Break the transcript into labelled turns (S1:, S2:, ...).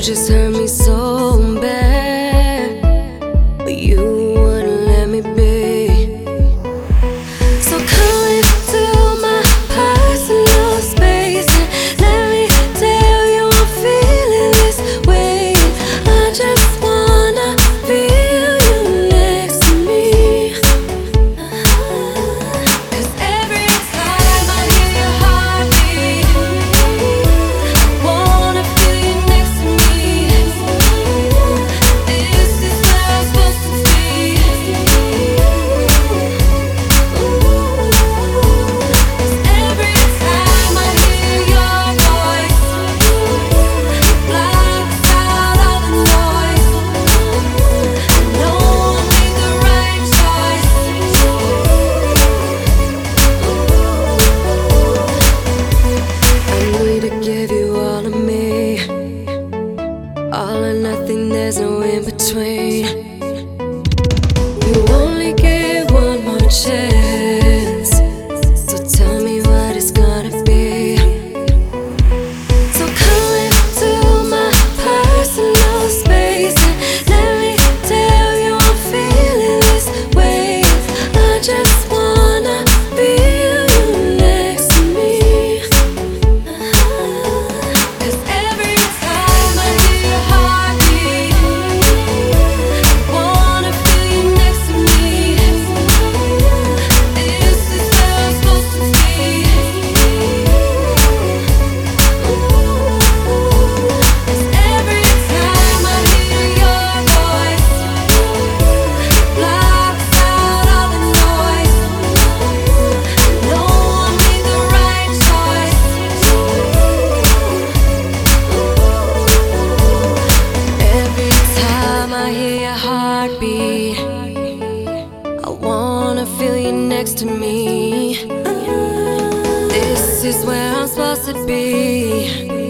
S1: just hurt me so bad, but you wouldn't let me be. So come into my personal space and let me tell you I'm feeling this way. I just wanna feel you next to me. 'Cause every time I hear your heartbeat, wanna feel you next to me. This is where I'm supposed to be. 'Cause every time I hear your voice, blocks out all the noise. I know I made the right choice. I need to give you all of me, all or nothing, there's no in between. You only get one more chance, so tell me what it's gonna be. So come into my personal space and let me tell you I'm feeling this way. I just wanna feel you next to me. 'Cause every time I hear your heartbeat, wanna feel you next to me. This is where I'm supposed to be. 'Cause every time I hear your voice, blocks out all the noise. I know I made the right choice. Every time I hear your heartbeat, I wanna feel you next to me. This is where I'm supposed to be.